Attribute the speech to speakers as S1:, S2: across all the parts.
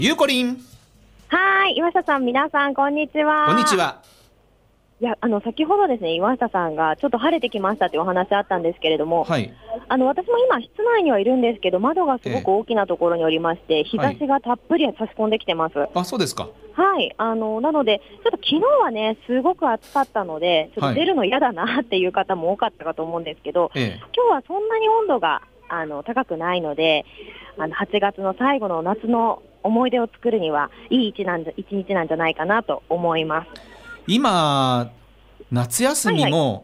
S1: ゆうこりん。
S2: はい、岩下さん、皆さん、こんにちは。
S1: こんにちは。
S2: いや、先ほどですね、岩下さんがちょっと晴れてきましたというお話あったんですけれども、
S1: はい。
S2: 私も今、室内にはいるんですけど、窓がすごく大きなところにおりまして、日差しがたっぷり差し込んできてます。
S1: あ、そうですか。
S2: はい、なので、ちょっと昨日はね、すごく暑かったので、ちょっと出るの嫌だなっていう方も多かったかと思うんですけど、今日はそんなに温度が高くないので、8月の最後の夏の思い出を作るにはいい一日なんじゃないかなと思います。
S1: 今、夏休みも、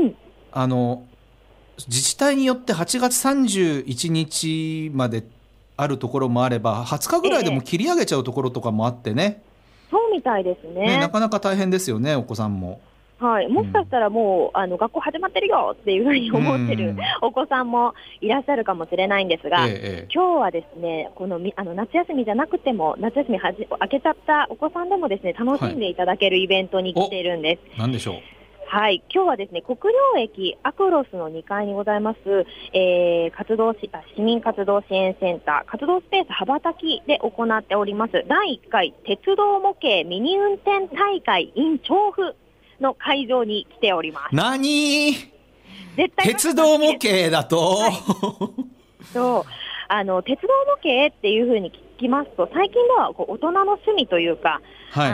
S1: 自治体によって8月31日まであるところもあれば、20日ぐらいでも切り上げちゃうところとかもあってね。
S2: そうみたいですね。
S1: なかなか大変ですよね、お子さんも。
S2: はい、もしかしたらもう、学校始まってるよっていうふうに思ってるお子さんもいらっしゃるかもしれないんですが、今日はですね、この夏休みじゃなくても、夏休み明けちゃったお子さんでもですね、楽しんでいただけるイベントに来ているんです。
S1: 何でしょう。
S2: はい、今日はですね、国領駅アクロスの2階にございます、市民活動支援センター活動スペース羽ばたきで行っております第1回鉄道模型ミニ運転大会 in 調布の会場に来ております。
S1: 何？
S2: 絶対
S1: 鉄道模型だと、はい、
S2: そう鉄道模型っていうふうに聞きますと、最近では大人の趣味というか、はい、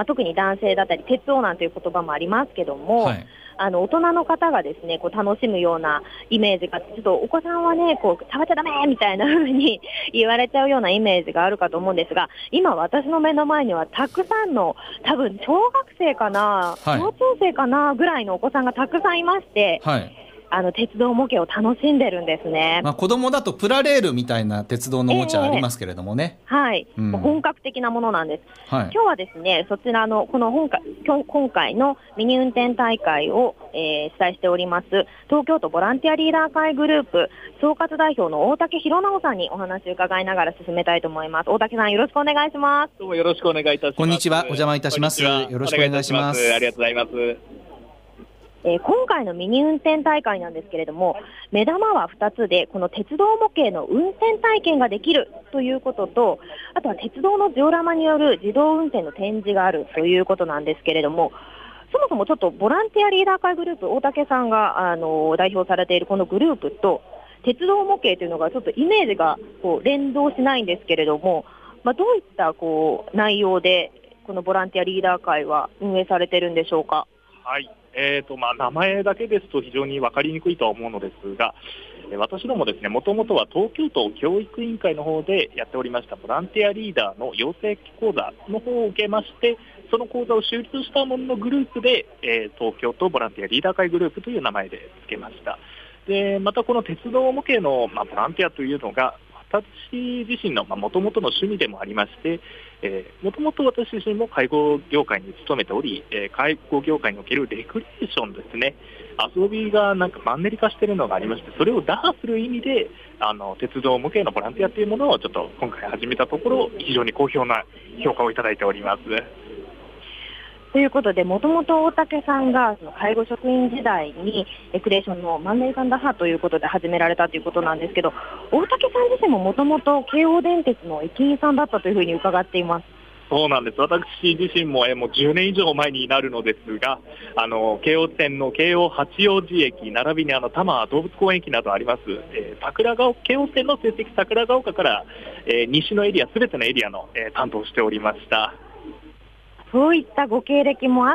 S2: 特に男性だったり鉄道なんていう言葉もありますけども、はい、大人の方がですね楽しむようなイメージが、ちょっとお子さんはね食べちゃダメみたいな風に言われちゃうようなイメージがあるかと思うんですが、今私の目の前にはたくさんの、多分小学生かな、はい、小中生かなぐらいのお子さんがたくさんいまして、はい、鉄道模型を楽しんでるんですね。
S1: 子供だとプラレールみたいな鉄道のおもちゃありますけれどもね。
S2: はい、本格的なものなんです。はい、今日はですね、そちらの今回のミニ運転大会を、主催しております東京都ボランティアリーダー会グループ総括代表の大竹弘直さんにお話を伺いながら進めたいと思います。大竹さん、よろしくお願いします。
S3: どうもよろしくお願いいたします。
S1: こんにちは、お邪魔いたします。よろしくお願いします。
S3: ありがとうございます。
S2: 今回のミニ運転大会なんですけれども、目玉は2つで、この鉄道模型の運転体験ができるということと、あとは鉄道のジオラマによる自動運転の展示があるということなんですけれども、そもそもちょっとボランティアリーダー会グループ、大竹さんが代表されているこのグループと鉄道模型というのがちょっとイメージが連動しないんですけれども、どういった内容でこのボランティアリーダー会は運営されているんでしょうか。
S3: はい、名前だけですと非常に分かりにくいとは思うのですが、私どもですね、もともとは東京都教育委員会の方でやっておりましたボランティアリーダーの養成講座の方を受けまして、その講座を修了したもののグループで、東京都ボランティアリーダー会グループという名前で付けました。でまたこの鉄道模型の、ボランティアというのが私自身のもともとの趣味でもありまして、もともと私自身も介護業界に勤めており、介護業界におけるレクリエーションですね、遊びがなんかマンネリ化しているのがありまして、それを打破する意味で鉄道模型のボランティアというものをちょっと今回始めたところ、非常に好評な評価をいただいております。
S2: ということで、もともと大竹さんがその介護職員時代にレクリエーションのマンネリ化打破ということで始められたということなんですけど、大竹さん自身ももともと京王電鉄の駅員さんだったというふうに伺っています。
S3: そうなんです。私自身ももう10年以上前になるのですが、京王線の京王八王子駅並びに多摩動物公園駅などあります、京王線の成績桜ヶ丘から、西のエリア、すべてのエリアの、担当しておりました。
S2: そういったご経歴もあって、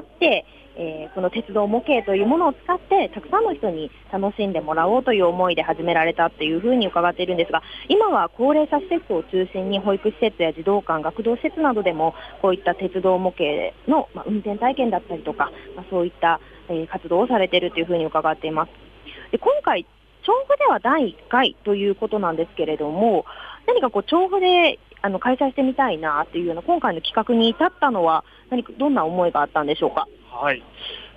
S2: この鉄道模型というものを使ってたくさんの人に楽しんでもらおうという思いで始められたというふうに伺っているんですが、今は高齢者施設を中心に保育施設や児童館、学童施設などでもこういった鉄道模型の、運転体験だったりとか、そういった、活動をされているというふうに伺っています。で今回調布では第1回ということなんですけれども、何か調布で開催してみたいなというような今回の企画に至ったのはどんな思いがあったんでしょうか。
S3: はい、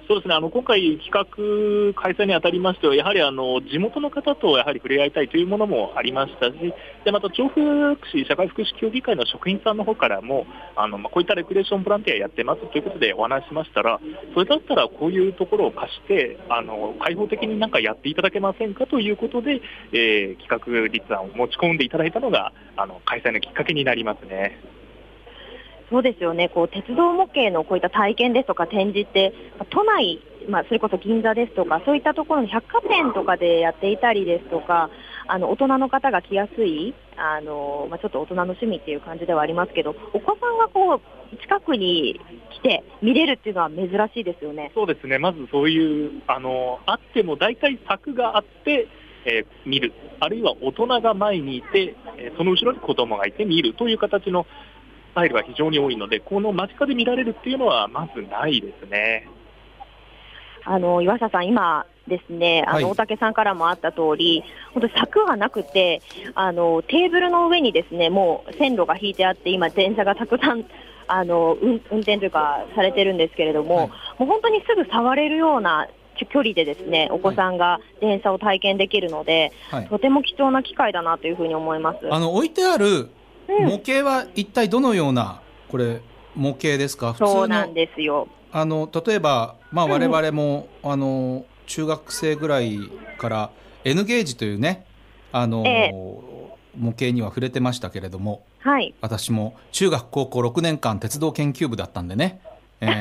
S3: そうですね、今回、企画開催にあたりましては、やはり地元の方とやはり触れ合いたいというものもありましたし、でまた調布市社会福祉協議会の職員さんの方からも、こういったレクリエーションボランティアやってますということでお話しましたら、それだったらこういうところを貸して、開放的になんかやっていただけませんかということで、企画立案を持ち込んでいただいたのが、開催のきっかけになりますね。
S2: そうですよね、鉄道模型のこういった体験ですとか展示って、都内、それこそ銀座ですとか、そういったところの百貨店とかでやっていたりですとか、大人の方が来やすい、ちょっと大人の趣味っていう感じではありますけど、お子さんが近くに来て見れるっていうのは珍しいですよね。
S3: そうですね、まずそういうあっても大体柵があって、見る、あるいは大人が前にいて、その後ろに子供がいて見るという形のスタイルが非常に多いので、この間近で見られるっていうのはまずないですね。
S2: 岩下さん、今ですね、大竹さんからもあった通り、本当に柵がなくて、テーブルの上にですね、もう線路が引いてあって、今電車がたくさん運転というかされてるんですけれども、もう本当にすぐ触れるような距離でですね、お子さんが電車を体験できるので、とても貴重な機会だなというふうに思います。
S1: 置いてある模型は一体どのようなこれ模型ですか？普通の。
S2: そうなんですよ。
S1: 例えば、我々も、中学生ぐらいから N ゲージというね、模型には触れてましたけれども、
S2: はい、
S1: 私も中学高校6年間鉄道研究部だったんでね、はい、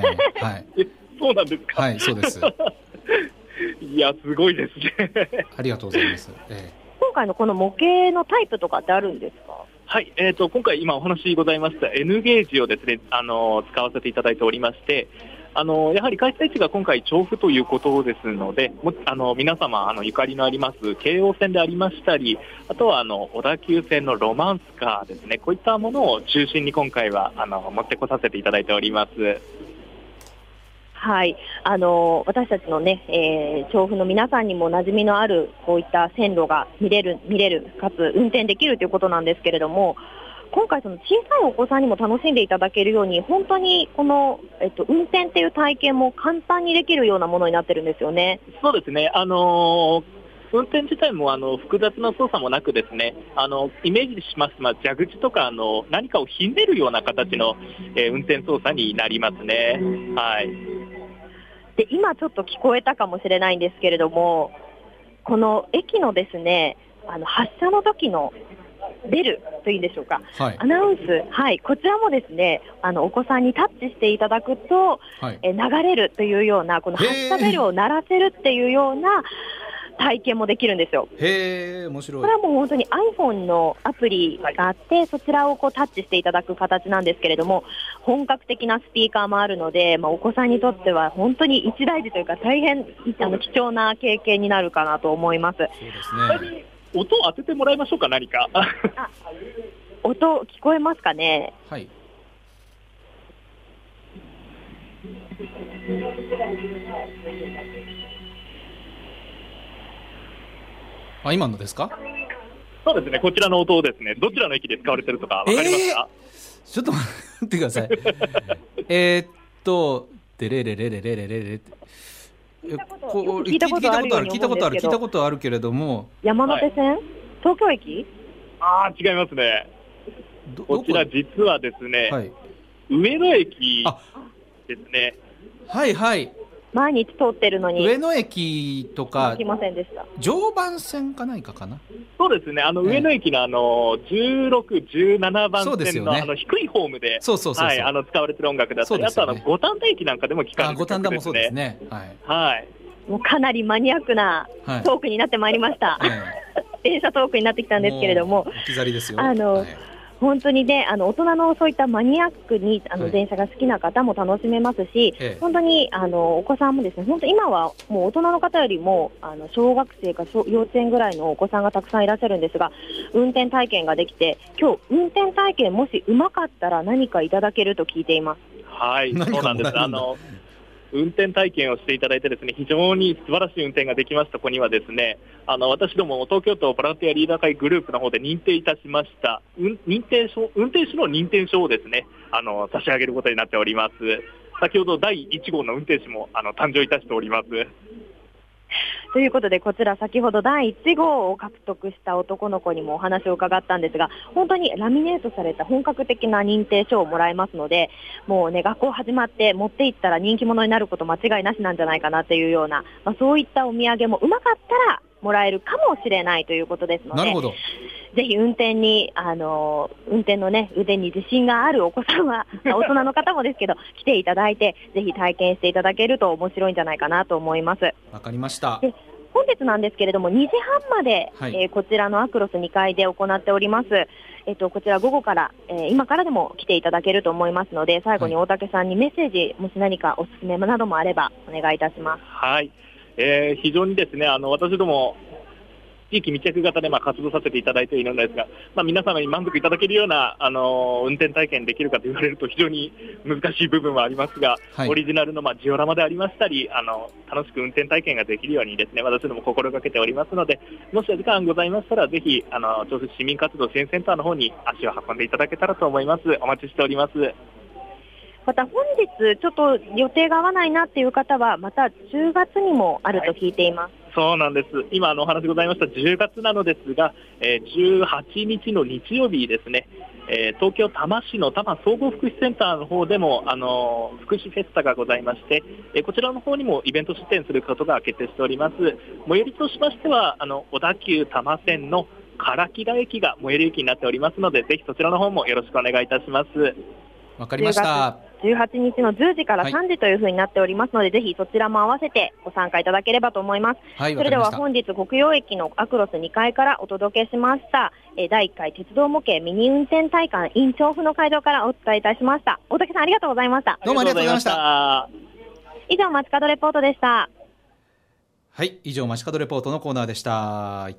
S3: そうなんですか？
S1: はい、そうです
S3: いや、すごいですね
S1: ありがとうございます、
S2: 今回のこの模型のタイプとかってあるんですか？
S3: はい、今回今お話ございました N ゲージをですね、使わせていただいておりまして、やはり開催地が今回調布ということですので、皆様ゆかりのあります京王線でありましたり、あとは小田急線のロマンスカーですね、こういったものを中心に今回は持ってこさせていただいております。
S2: はい、私たちのね、調布の皆さんにも馴染みのあるこういった線路が見れるかつ運転できるということなんですけれども、今回その小さいお子さんにも楽しんでいただけるように、本当にこの、運転っていう体験も簡単にできるようなものになってるんですよね。
S3: そうですね、運転自体も複雑な操作もなくですね、イメージします、蛇口とか何かをひねるような形の、運転操作になりますね。はい。
S2: で、今ちょっと聞こえたかもしれないんですけれども、この駅のですね、発車の時のベルというんでしょうか、
S1: はい、
S2: アナウンス、はい、こちらもですね、お子さんにタッチしていただくと、はい、流れるというような、この発車ベルを鳴らせるっていうような体験もできるんですよ。
S1: へー、面白い。
S2: これはもう本当に iPhone のアプリがあって、そちらをタッチしていただく形なんですけれども、本格的なスピーカーもあるので、お子さんにとっては本当に一大事というか、大変貴重な経験になるかなと思います。
S1: そうですね。
S3: 音を当ててもらいましょうか、何か
S2: 音聞こえますかね？
S1: はい。今のですか？
S3: そうですね、こちらの音をですね、どちらの駅で使われてるとか分かりますか？
S1: ちょっと待ってくださいデレレレレレレレレって聞いたことあるけれども、
S2: 山手線、はい、東京駅？
S3: 違いますね。こちら実はですね、はい、上野駅ですね。
S1: はいはい、
S2: 毎日通ってるのに
S1: 上野駅とか
S2: 来ませんでした。
S1: 常磐線か何かかな。
S3: そうですね、上野駅の16、17番線の、低いホームで使われてる音楽だったり、あと五反田駅なんかでも聞かれてる曲ですね。
S1: 五反田もそうですね。
S3: はい。
S2: もうかなりマニアックなトークになってまいりました。電車トークになってきたんですけれども、
S1: 置き去りですよ。
S2: 本当にね、大人のそういったマニアックに電車が好きな方も楽しめますし、本当にお子さんもですね、本当今はもう大人の方よりも小学生か幼稚園ぐらいのお子さんがたくさんいらっしゃるんですが、運転体験ができて、今日運転体験もしうまかったら何かいただけると聞いています。
S3: はい、そうなんです。運転体験をしていただいてですね、非常に素晴らしい運転ができました子にはですね、私ども東京都ボランティアリーダー会グループの方で認定いたしました運転手の認定証をですね、差し上げることになっております。 先ほど第1号の運転手も誕生いたしております。
S2: ということで、こちら先ほど第1号を獲得した男の子にもお話を伺ったんですが、本当にラミネートされた本格的な認定証をもらえますので、もうね、学校始まって持っていったら人気者になること間違いなしなんじゃないかなというような、そういったお土産もうまかったらもらえるかもしれないということですので、
S1: なるほど。
S2: ぜひ運転のね、腕に自信があるお子さんは、大人の方もですけど、来ていただいて、ぜひ体験していただけると面白いんじゃないかなと思います。
S1: わかりました。
S2: で、本日なんですけれども、2時半まで、
S1: はい、
S2: こちらのアクロス2階で行っております。こちら午後から、今からでも来ていただけると思いますので、最後に大竹さんにメッセージ、もし何かおすすめなどもあればお願いいたします。
S3: はい、非常にですね、私ども地域密着型で活動させていただいているのですが、皆様に満足いただけるような運転体験できるかと言われると非常に難しい部分はありますが、はい、オリジナルのジオラマでありましたり、楽しく運転体験ができるようにですね、私ども心がけておりますので、もしお時間ございましたら、ぜひ調布市民活動支援センターの方に足を運んでいただけたらと思います。お待ちしております。
S2: また本日ちょっと予定が合わないなっていう方は、また10月にもあると聞いています。
S3: はい、そうなんです。今お話ございました10月なのですが、18日の日曜日ですね、東京多摩市の多摩総合福祉センターの方でも福祉フェスタがございまして、こちらの方にもイベント出展することが決定しております。最寄りとしましては小田急多摩線の唐木田駅が最寄り駅になっておりますので、ぜひそちらの方もよろしくお願いいたします。
S1: わかりました。
S2: 18日の10時から3時というふうになっておりますので、ぜひそちらも合わせてご参加いただければと思います。
S1: はい、
S2: それでは本日国用駅のアクロス2階からお届けしました、第1回鉄道模型ミニ運転体感 in 調布の会場からお伝えいたしました。大竹さんありがとうございました。
S1: どうもありがとうございました。
S2: 以上、街角レポートでした。
S1: はい、以上街角レポートのコーナーでした。